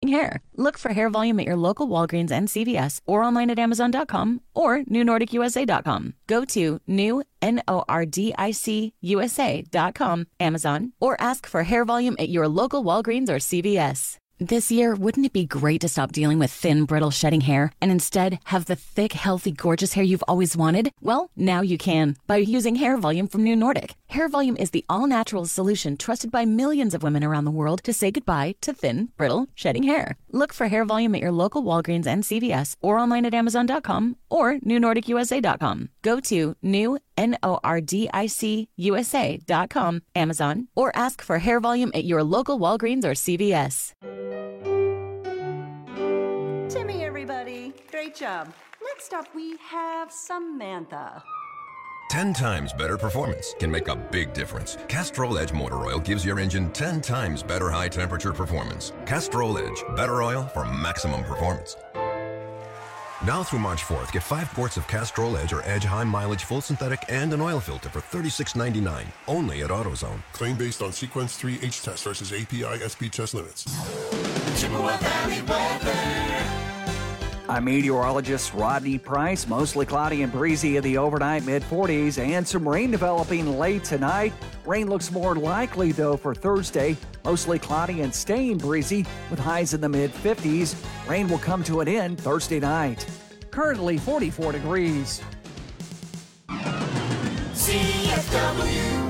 hair. Look for Hair Volume at your local Walgreens and CVS or online at Amazon.com or NewNordicUSA.com. Go to NewNordicUSA.com, Amazon, or ask for Hair Volume at your local Walgreens or CVS. This year, wouldn't it be great to stop dealing with thin, brittle, shedding hair and instead have the thick, healthy, gorgeous hair you've always wanted? Well, now you can by using Hair Volume from New Nordic. Hair Volume is the all-natural solution trusted by millions of women around the world to say goodbye to thin, brittle, shedding hair. Look for Hair Volume at your local Walgreens and CVS or online at Amazon.com or NewNordicUSA.com. Go to NewNordicUSA.com, Amazon, or ask for Hair Volume at your local Walgreens or CVS. Timmy, everybody. Great job. Next up, we have Samantha. 10 times better performance can make a big difference. Castrol Edge Motor Oil gives your engine 10 times better high-temperature performance. Castrol Edge, better oil for maximum performance. Now through March 4th, get 5 quarts of Castrol Edge or Edge High Mileage Full Synthetic and an oil filter for $36.99, only at AutoZone. Claim based on Sequence 3 H-Test versus API SP test limits. Chippewa Valley weather. I'm meteorologist Rodney Price. Mostly cloudy and breezy in the overnight mid-40s and some rain developing late tonight. Rain looks more likely, though, for Thursday. Mostly cloudy and staying breezy with highs in the mid-50s. Rain will come to an end Thursday night. Currently 44 degrees. CFW.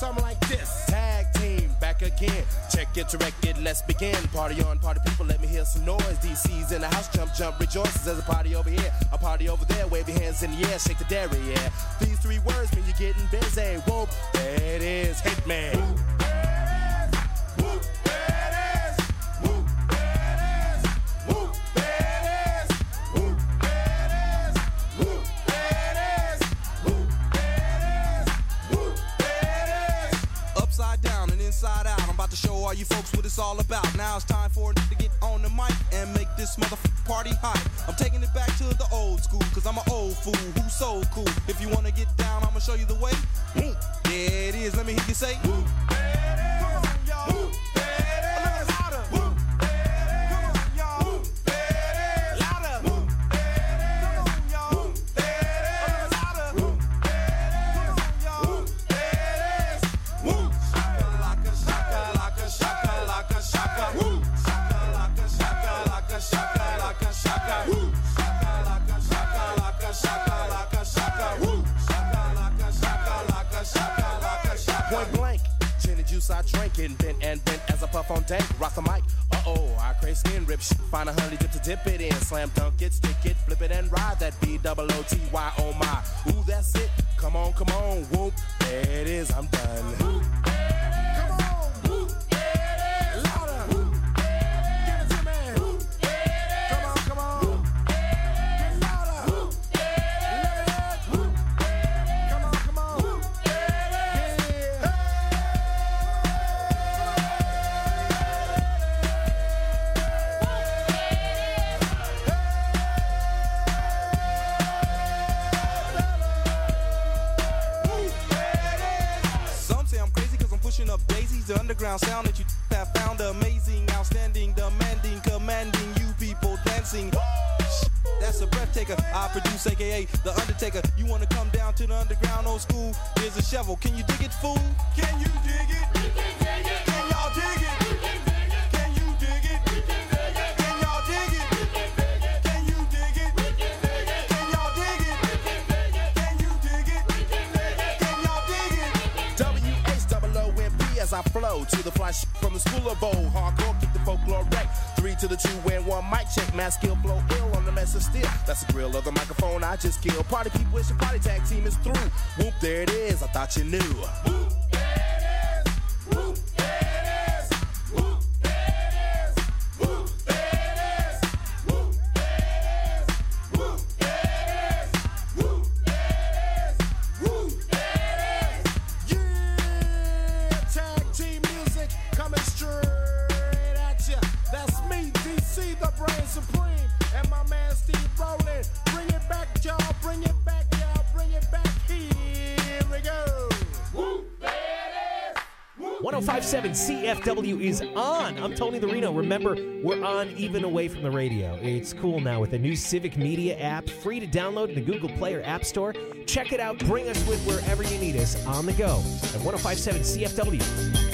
something like this. Tag team, back again. Check it, direct it, let's begin. Party on, party people, let me hear some noise. DC's in the house, jump, jump, rejoices. There's a party over here, a party over there. Wave your hands in the air, shake the dairy, yeah. These three words mean you're getting busy. Whoop, there it is, Hitman. Whoop, there it is. Whoop, there it is. Whoop, there it is. Whoop, there it is. Whoop, there it is. Whoop, there it is. Whoop, there it is. Upside down and inside out, I'm about to show all you folks what it's all about. Now it's time for it to get on the mic and make this motherfucking party hot. I'm taking it back to the old school, cause I'm an old fool who's so cool. If you wanna get down, I'ma show you the way. There it is, let me hear you say. Whoop, there it is. Y'all. Whoop, there it is. Louder. Whoop, there it is. Y'all. Whoop, there it is. Louder. Whoop, there it is. Y'all. Whoop, there it is. Louder. Whoop, there it is. Y'all. Whoop, there it is. Whoop. Shaka, shaka, shaka, shaka. Whoop. Shaka, shaka, shaka, shaka. Whoop. Shaka, shaka, shaka. Whoop. Point blank, gin and juice I drink it, bent and bent as I puff on dank. Rock the mic, I crave skin rip shit. Find a honey dip to dip it in, slam dunk it, stick it, flip it and ride that B-double-O-T-Y, oh my. Ooh, that's it, come on, whoop, there it is, I'm done. Whoop, come on, whoop, there it is. Louder, whoop, give it to me. Whoop, come on, whoop, get louder. Whoop, let it out. Whoop, come on, whoop, up daisies, the underground sound that you have found amazing, outstanding, demanding, commanding you people dancing. That's a breath taker. I produce, aka the Undertaker. You wanna come down to the underground old school? Here's a shovel. Can you dig it, fool? Can you dig it? We can dig it. Can y'all dig it? We can dig it. Can you dig it? We can dig it. Can y'all dig it? We can dig it. Can you dig it? We can dig it. Can y'all dig it? We can dig it. Can you dig it? We can dig it. Can y'all dig it? W-H-O-O-M-P as I flow to the fly from the school of bowl. Hardcore, kick the folklore wreck. 3 to the 2 and 1 mic check. Mass skill, blow ill on the mess of steel. That's the grill of the microphone I just killed. Party people, it's your party tag team is through. Whoop, there it is, I thought you knew. Whoop, there it is. Whoop, there it is. Whoop, there it is. Whoop, there it is. Whoop, there it is. Whoop, there it is. Whoop, there it is. Whoop, there it is. Yeah, tag team music coming straight at ya. That's me, DC, the brain supreme, and my man Steve Rowland. Bring it back, y'all, bring it back, y'all, bring it back. Here we go. Whoop, there it is. 105.7 CFW is on. I'm Tony the Reno. Remember, we're on even away from the radio. It's cool now with the new Civic Media app, free to download in the Google Play or App Store. Check it out. Bring us with wherever you need us on the go at 105.7 CFW.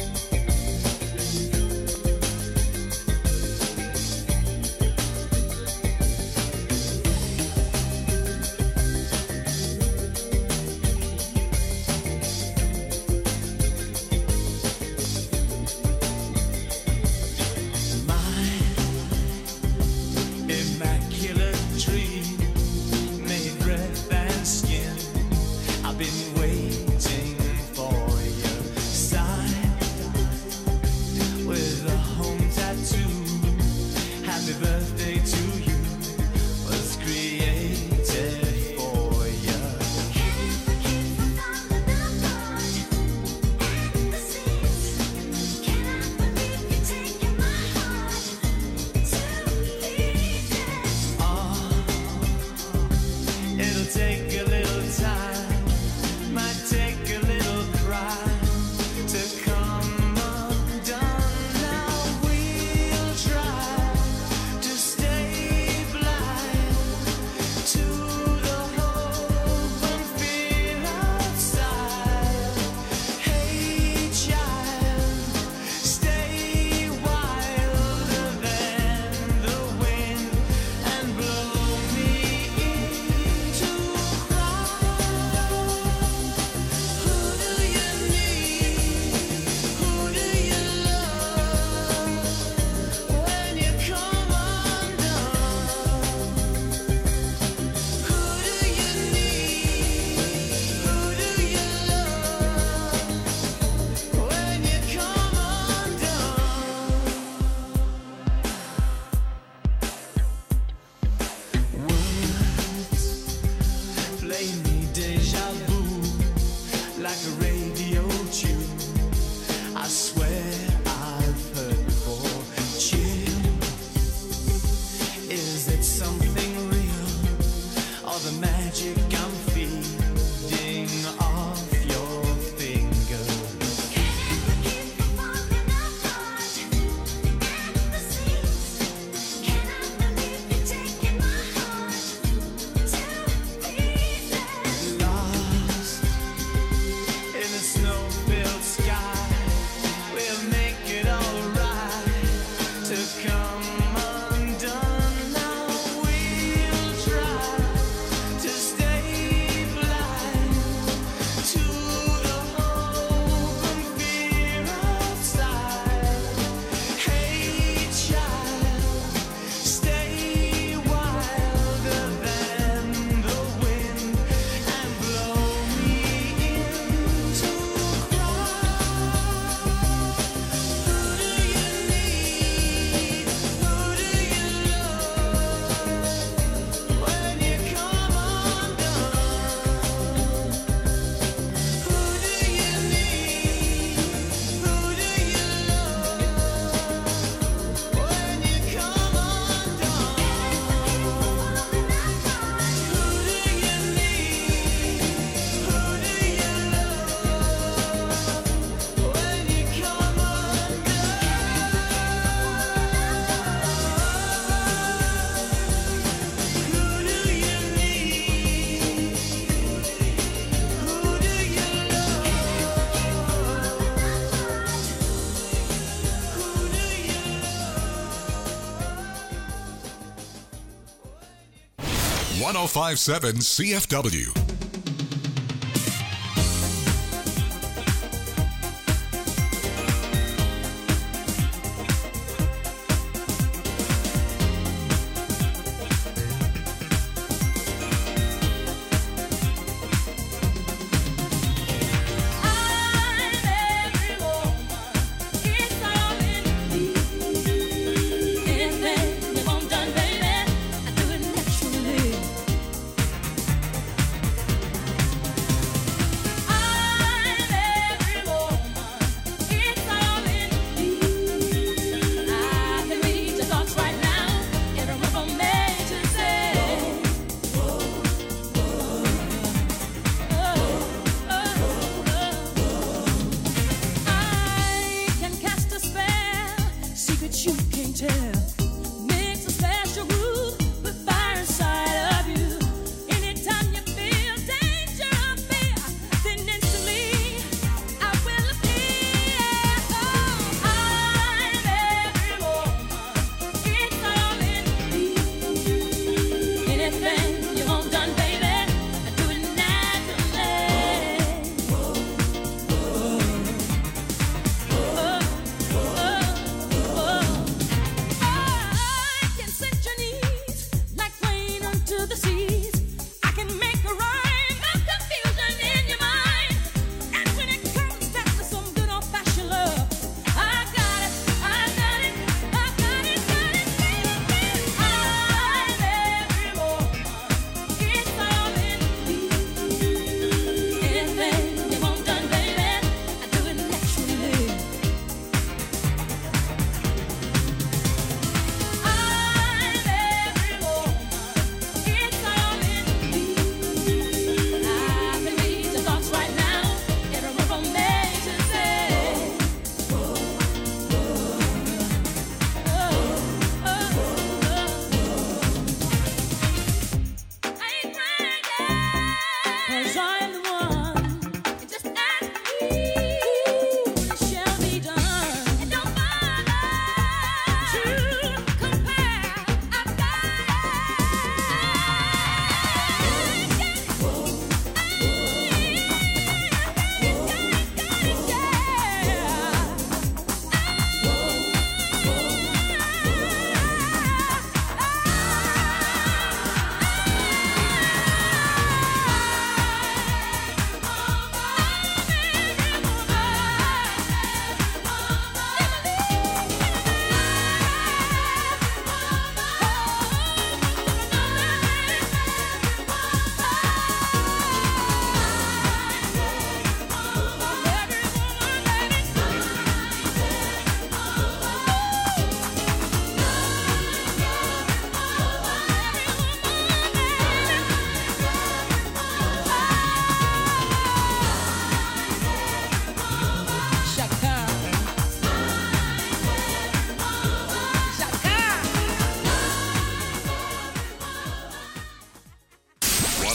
all the magic I'm feeding off your fingers. Can I keep from falling apart in the seas? Can I believe you taking my heart to pieces? Lost in a snow-filled sky, we'll make it all right to come undone. Now we'll try to stay blind to the hope and fear outside. Hey child, stay wilder than the wind and blow me into cry. Who do you need? Who do you love when you come undone? Who do you need? Who do you love when you come undone? Who do you need? Who do you love when you come Who do you need? Who do you love? 1057 CFW.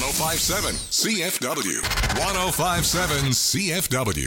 1057 CFW. 1057 CFW.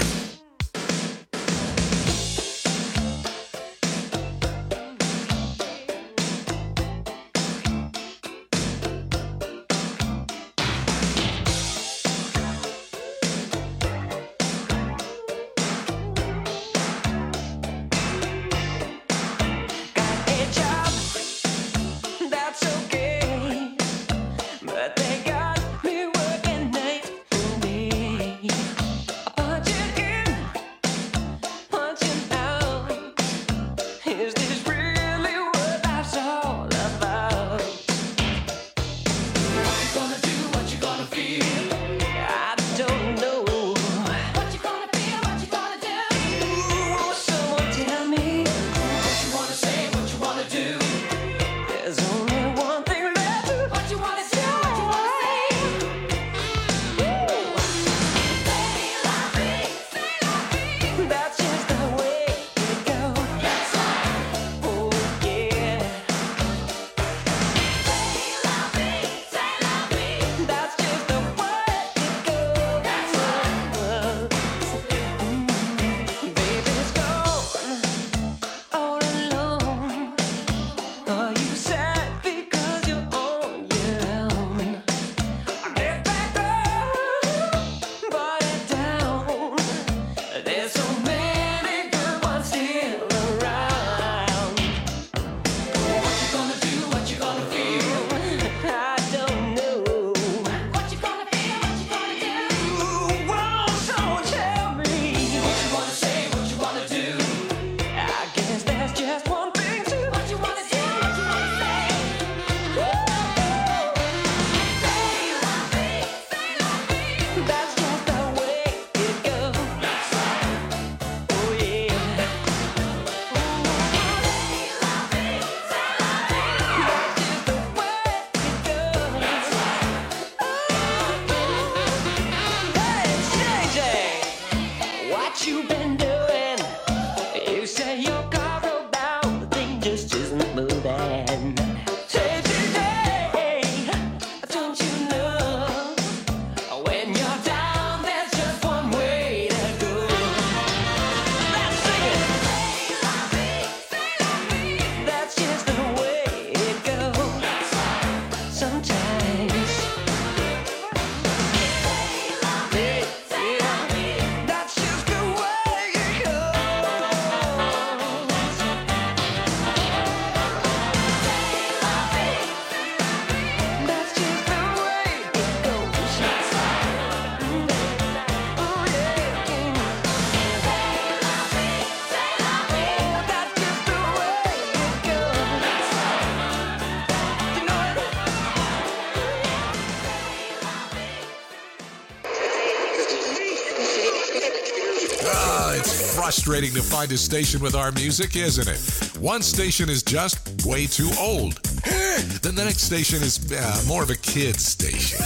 Frustrating to find a station with our music, isn't it? One station is just way too old. Then the next station is more of a kid's station.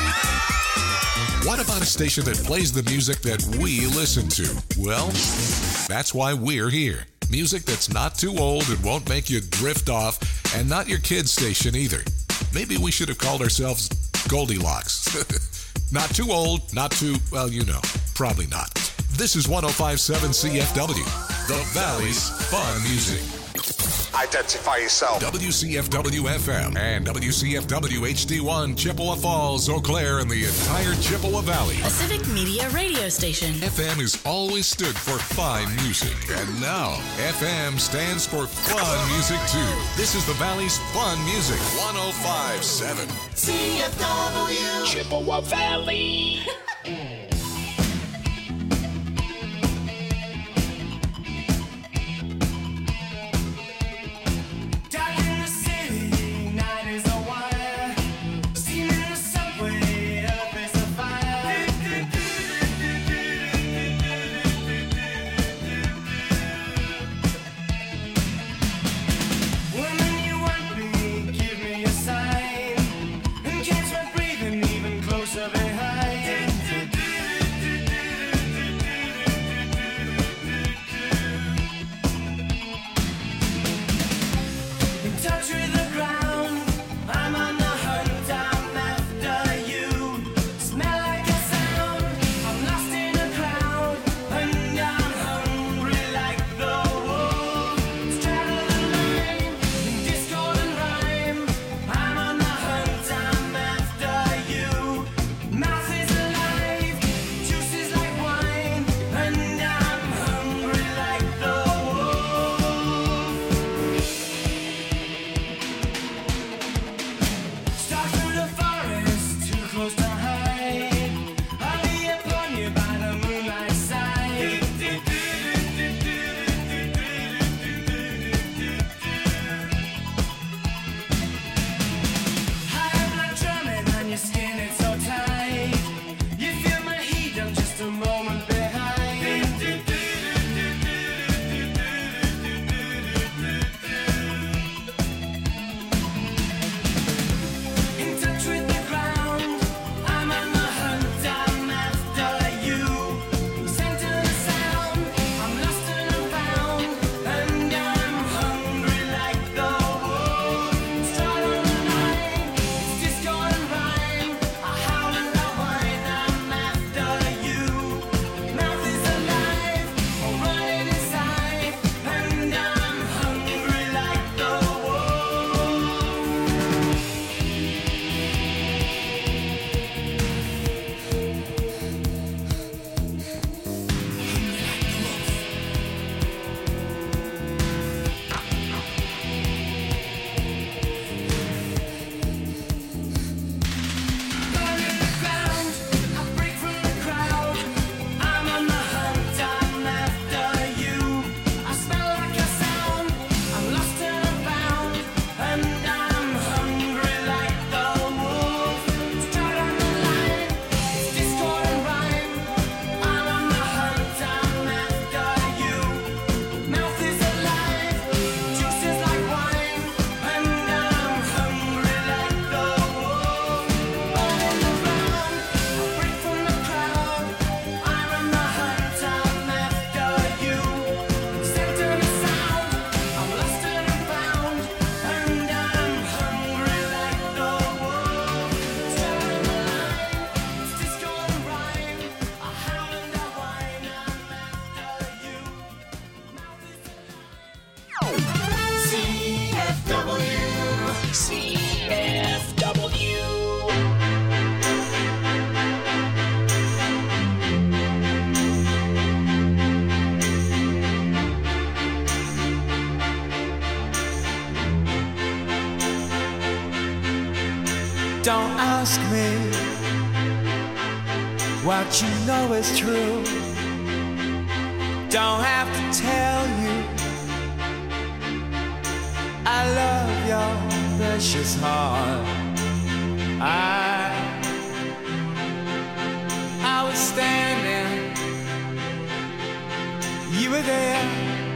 What about a station that plays the music that we listen to? Well, that's why we're here. Music that's not too old and won't make you drift off, and not your kid's station either. Maybe we should have called ourselves Goldilocks. Not too old, not too, well, you know, probably not. This is 1057 CFW, the Valley's Fun Music. Identify yourself. WCFW FM and WCFW HD1, Chippewa Falls, Eau Claire, and the entire Chippewa Valley. A civic media radio station. FM has always stood for fine music, and now FM stands for fun music too. This is the Valley's Fun Music, 1057 CFW Chippewa Valley. Touch with the ground, I'm on the hunt, I'm after you. Don't ask me what you know is true. Don't have to tell you I love your precious heart. I was standing, you were there.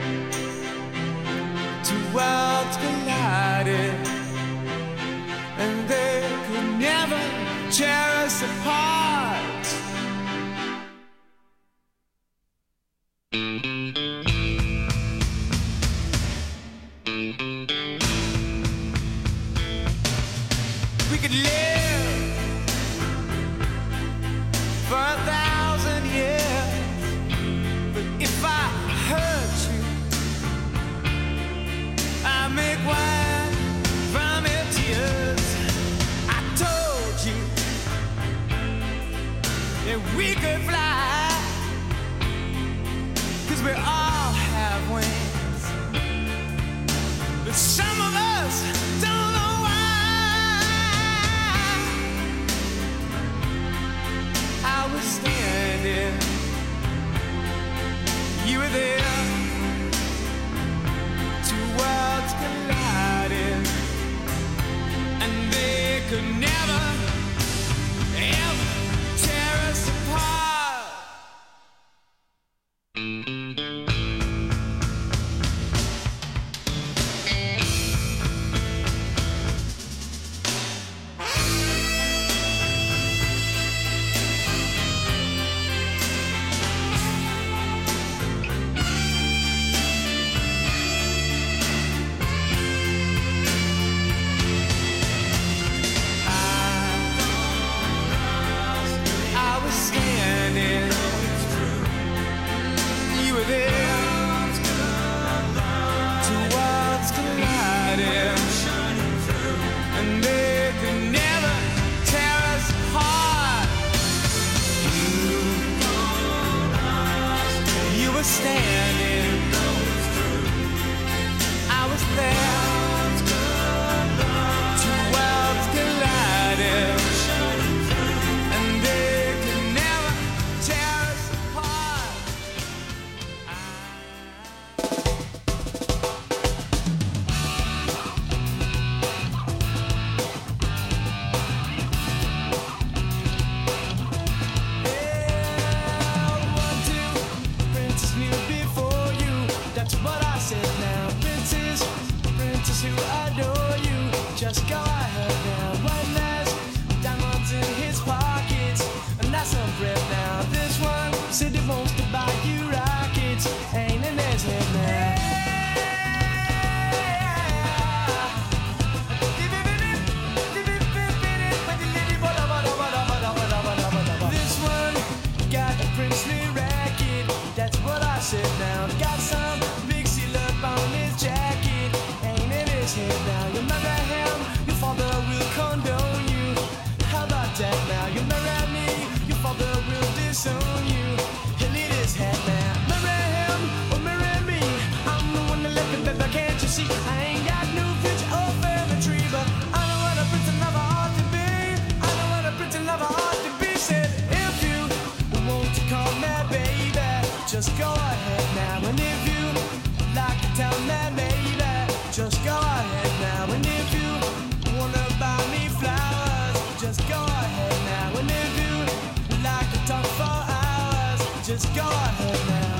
Two worlds collided, and they could never tear us apart. We could live for 1,000 years, but if I hurt you, I make wine from your tears. I told you that we could fly, 'cause we all have wings, but some of us don't know why. I was standing, you were there. Two worlds collided, and they could never, ever tear us apart. I was standing, you were there. Two worlds collided, and they could never tear us apart. You were standing, I was there. Two worlds collided, and they could never tear us apart. One, two, princess knew before you. That's what I said now. Princess, princess who adore you. Just go ahead now. One last diamonds in his pockets, and that's some bread now. This one said he wants to buy you rockets. Ain't in his head now. This one got a princely racket. That's what I said now. Got some big seal up on his jacket. Ain't in his head now. You marry him, your father will condone you. How about that now? You marry me, your father will disown you. He'll eat his head now. Marry him or marry me. I'm the one that left him, baby, can't you see? I ain't got no future or family tree, but I know what a prince and lover ought to be. I know what a prince and lover ought to be. Said if you want to call me baby, just go ahead now. And if you like to tell me baby, just go ahead now. And if you wanna buy me flowers, just go ahead now. And if you like to talk for hours, just go ahead now.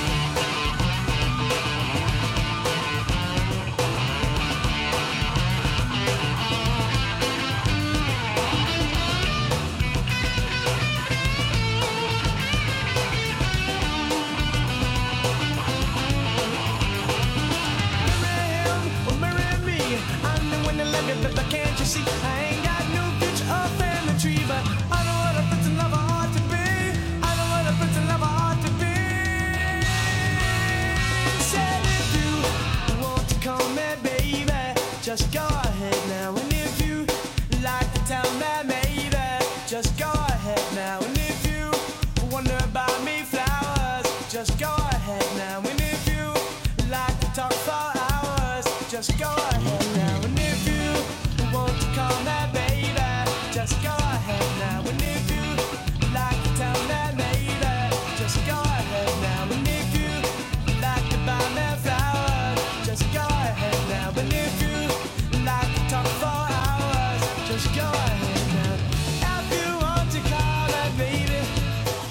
Marry him or marry me. I'm the one that love you, but can't you see? I ain't got no future or family tree, but I know what a prince and lover ought to be. I know what a prince and lover ought to be. Said if you want to call me baby, just go ahead now. And if you like to tell me maybe, just go ahead now. And if you wanna buy me flowers, just go ahead now. And if you like to talk for hours, just go ahead now. And if you want to call me baby, just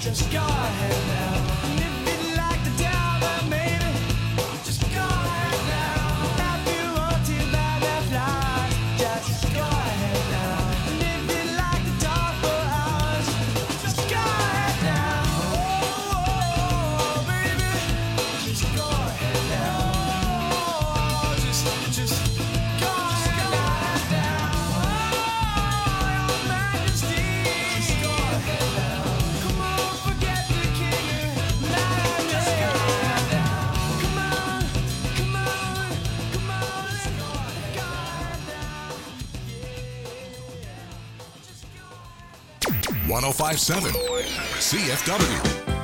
just go ahead now. And if you'd like to tell them, maybe, just go ahead now. If you want to buy their flies, just go ahead now. And if you'd like to talk for hours, just go ahead now. Oh, baby, just go ahead now. Just go ahead now. Oh, Your Majesty, just go ahead now. Come on, forget the king. Just go ahead now. Come on, come on, come on. Let's go ahead now. 1057 CFW.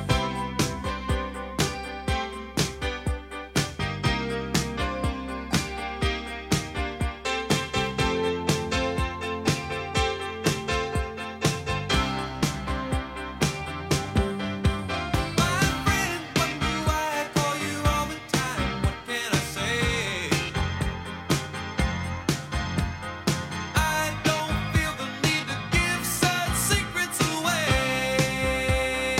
Secrets away.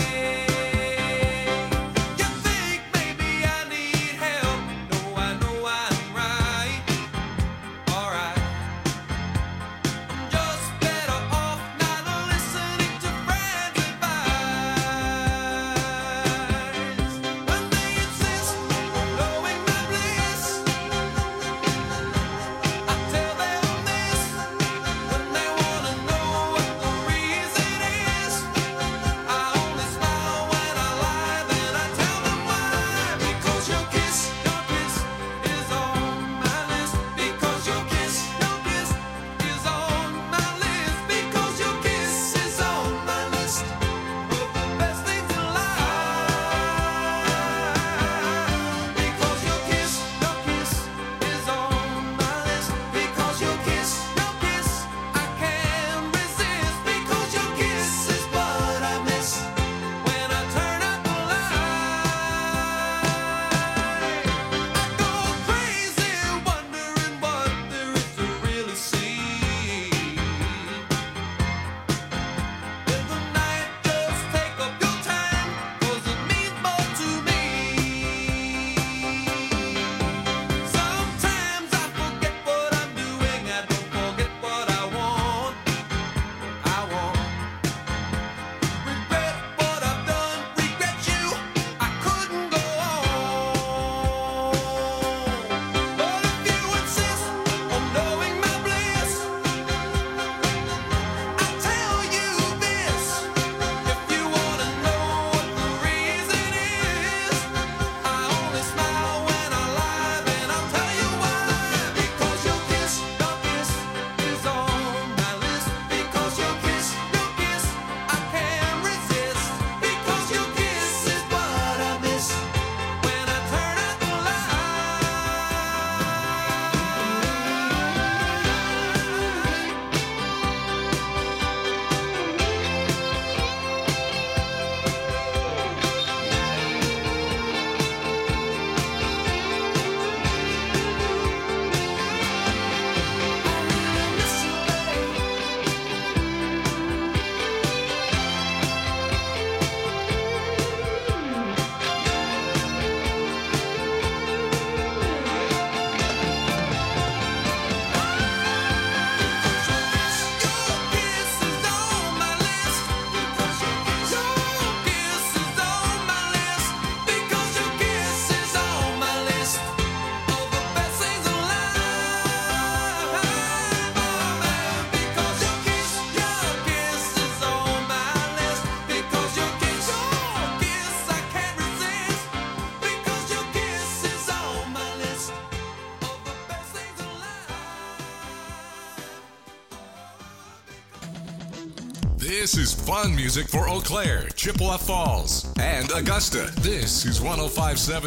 This is fun music for Eau Claire, Chippewa Falls, and Augusta. This is 1057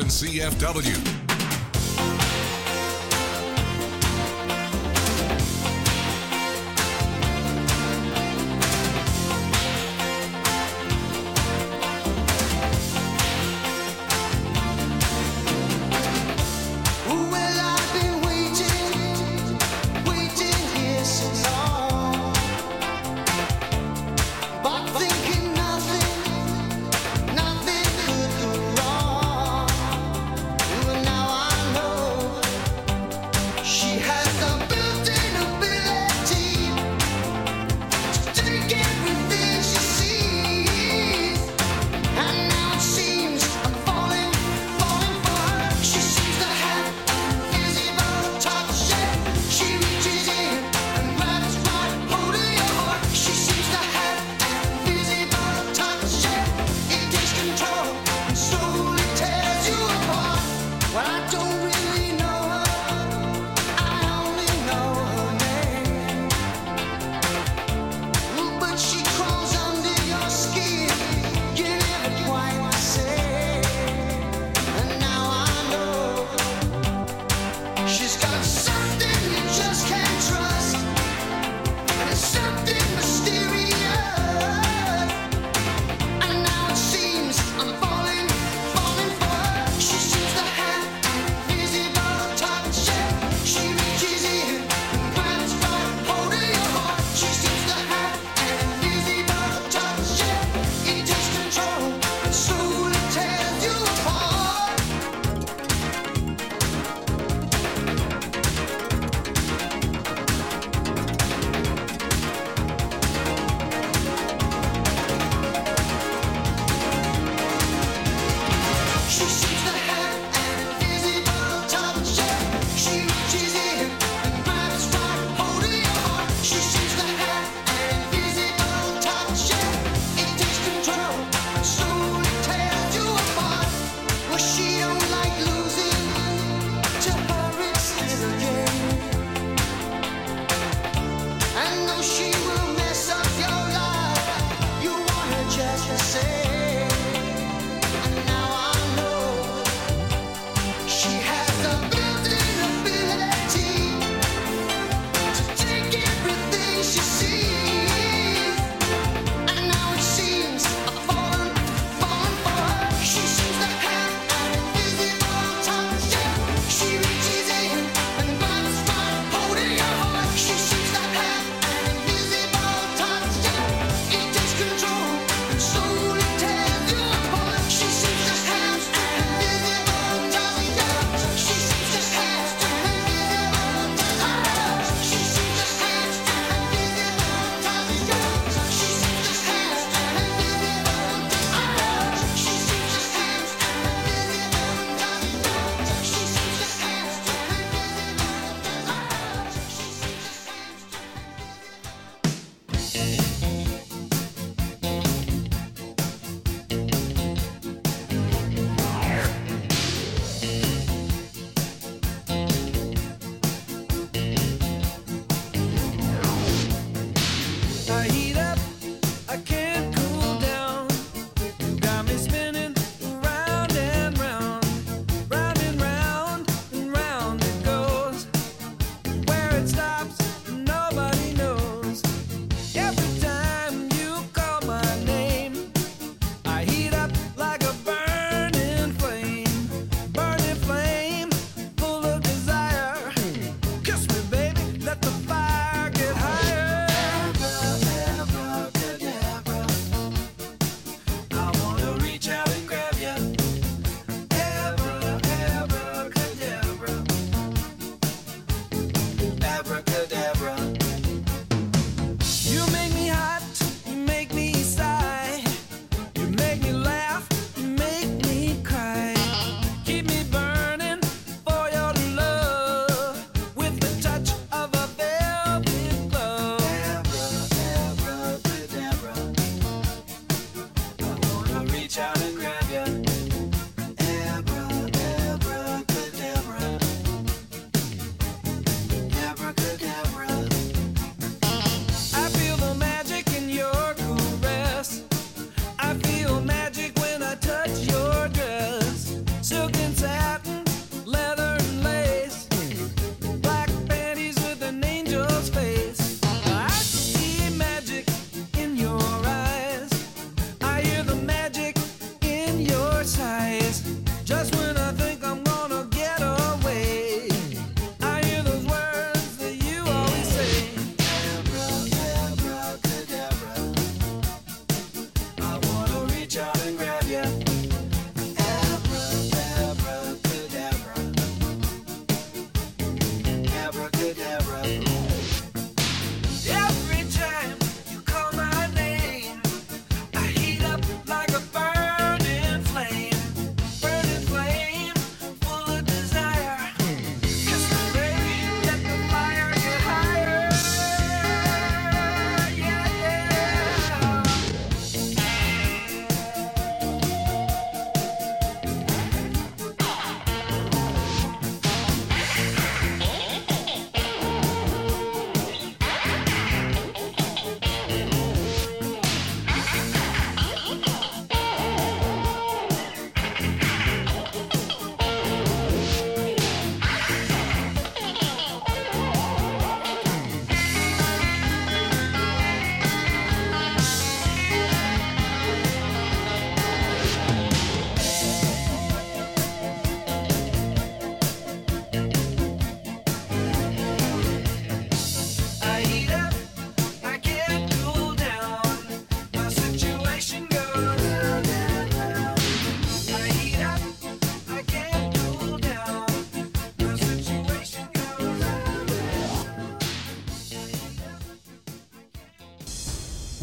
CFW.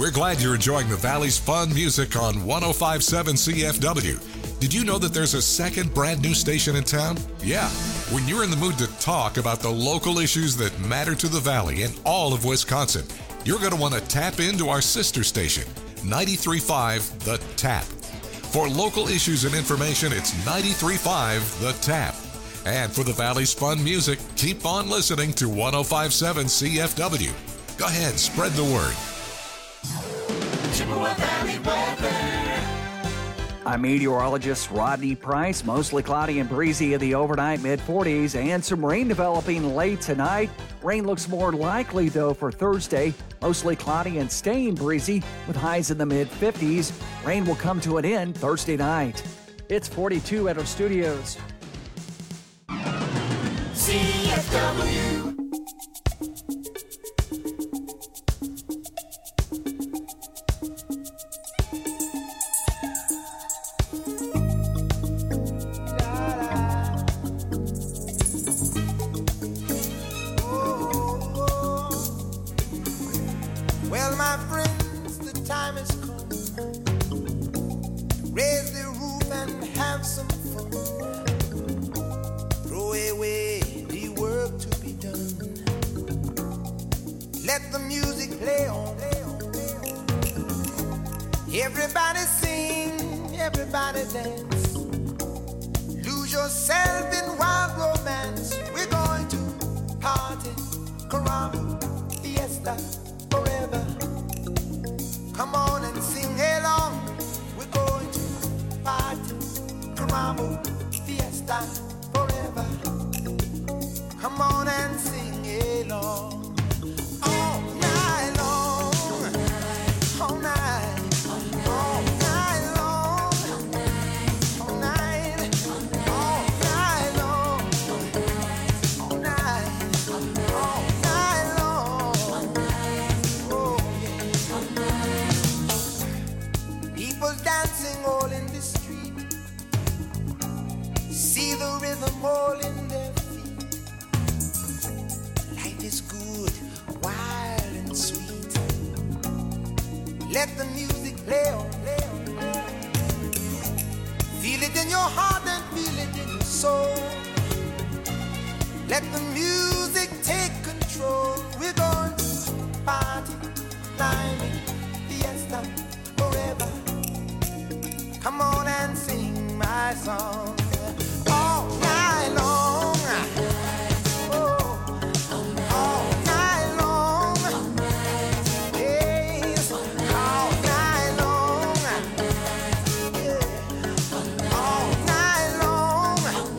We're glad you're enjoying the Valley's fun music on 105.7 CFW. Did you know that there's a second brand new station in town? Yeah. When you're in the mood to talk about the local issues that matter to the Valley and all of Wisconsin, you're going to want to tap into our sister station, 93.5 The Tap. For local issues and information, it's 93.5 The Tap. And for the Valley's fun music, keep on listening to 105.7 CFW. Go ahead, spread the word. Chippewa Valley weather. I'm meteorologist Rodney Price. Mostly cloudy and breezy in the overnight mid-40s and some rain developing late tonight. Rain looks more likely, though, for Thursday. Mostly cloudy and staying breezy with highs in the mid-50s. Rain will come to an end Thursday night. It's 42 at our studios. CFW. Well, my friends, the time has come. Raise the roof and have some fun. Throw away the work to be done. Let the music play on. Everybody sing, everybody dance. Lose yourself in wild romance. We're going to party, caramba, fiesta, forever. Come on and sing along. We're going to party, caramba, fiesta, forever. Come on and sing along. All night long. All night. All night long. All night. All night long. All night. All night long. Oh, yeah. People dancing all in the street. See the rhythm all in their feet. Life is good, wild and sweet. Let the music play on. Feel it in your heart and feel it in your soul. Let the music take control. We're going to party, climbing, fiesta, forever. Come on and sing my song. All night long. Oh, all night long. Yes, all night long. Yeah, all night long.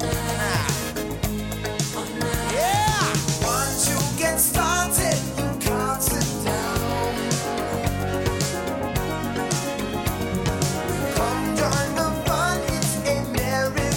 Yeah, once you get started, you can't sit down. Come join the fun, it's a merry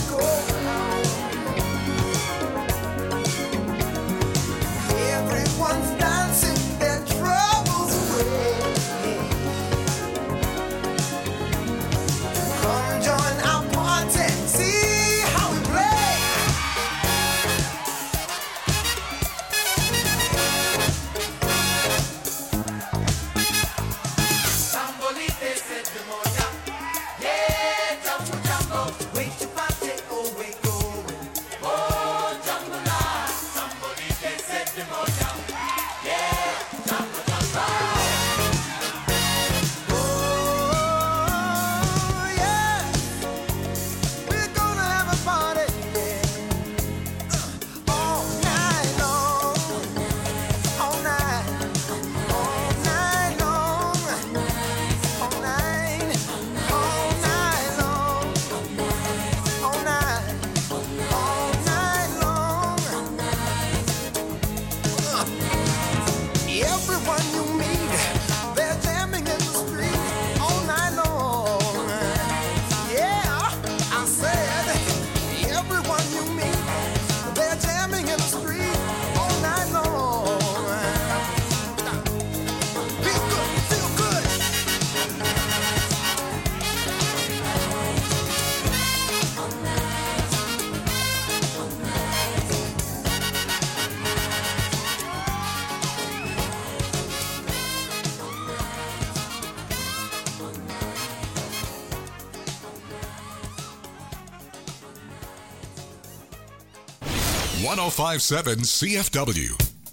105.7 CFW.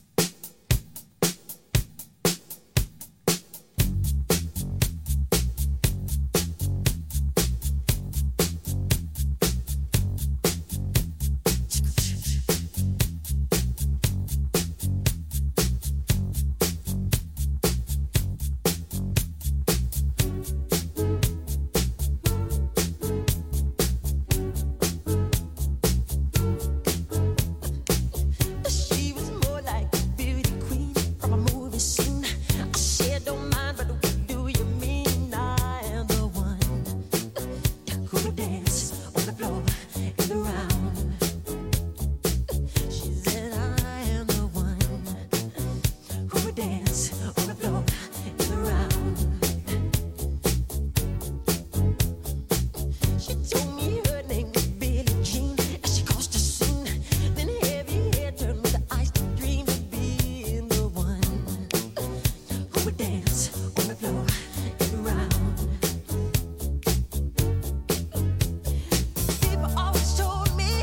She was more like a beauty queen from a movie scene. I said, don't mind, but what do you mean? I am the one who would dance on the floor in the round. She said, I am the one who would dance on the floor in the round. She told me her name was Billie Jean as she caused a scene. Then heavy hair turned with the ice to dream of being the one who would dance on the floor and around. People always told me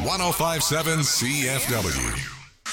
1057 CFW.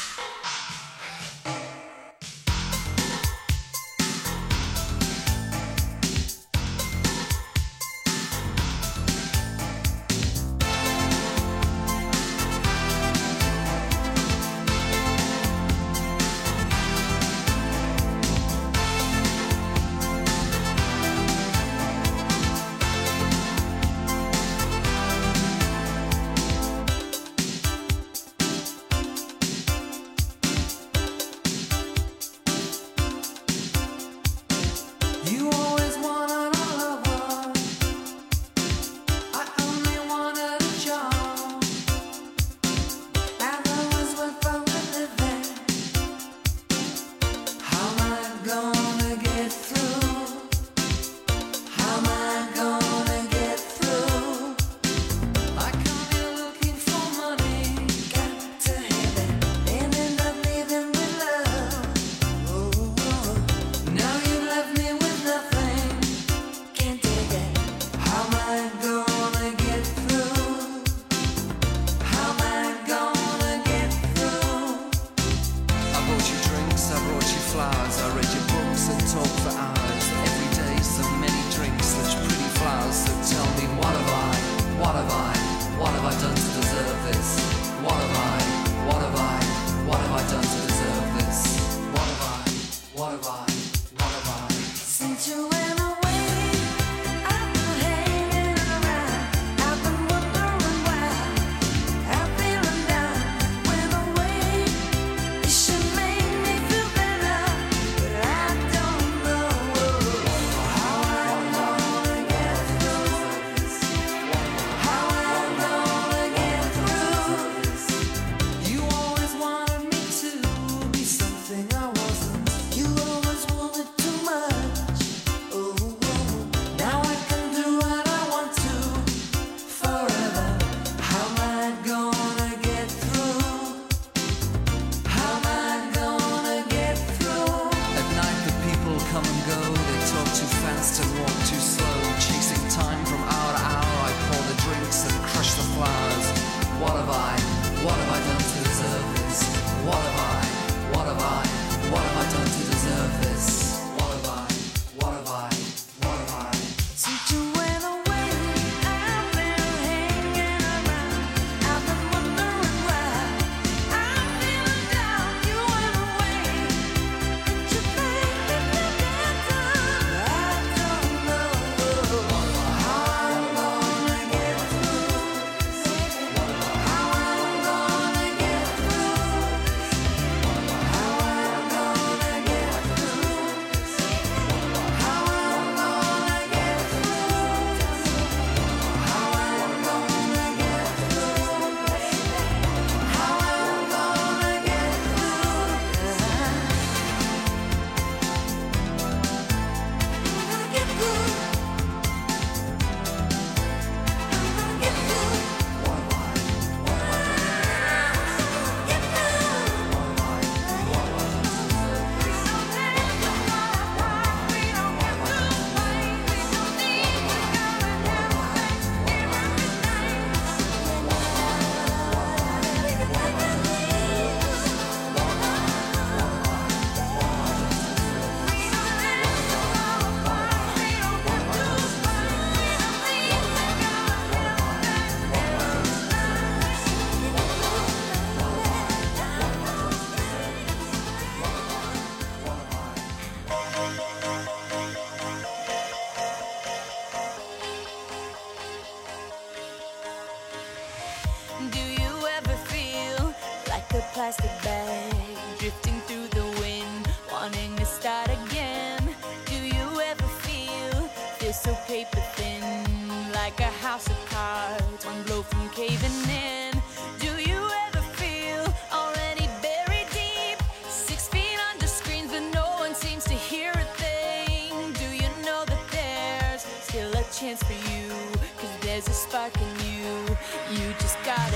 plastic bag, drifting through the wind, wanting to start again. Do you ever feel so paper thin, like a house of cards, one blow from caving in? Do you ever feel already buried deep, 6 feet under screens, but no one seems to hear a thing? Do you know that there's still a chance for you, 'cause there's a spark in you? You just gotta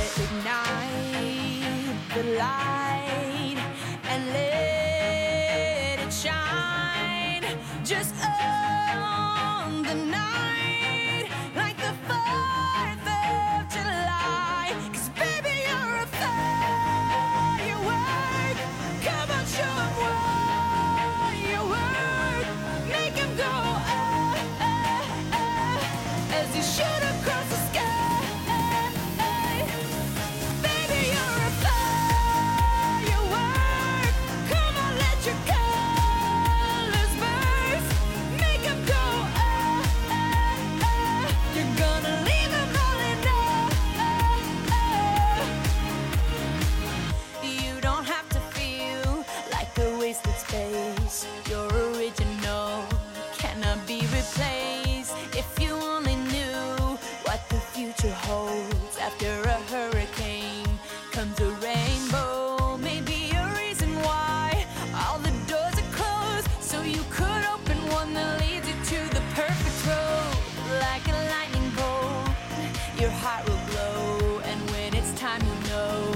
ignite the light and let it shine. Just on the night, like the 4th of July. 'Cause baby, time you know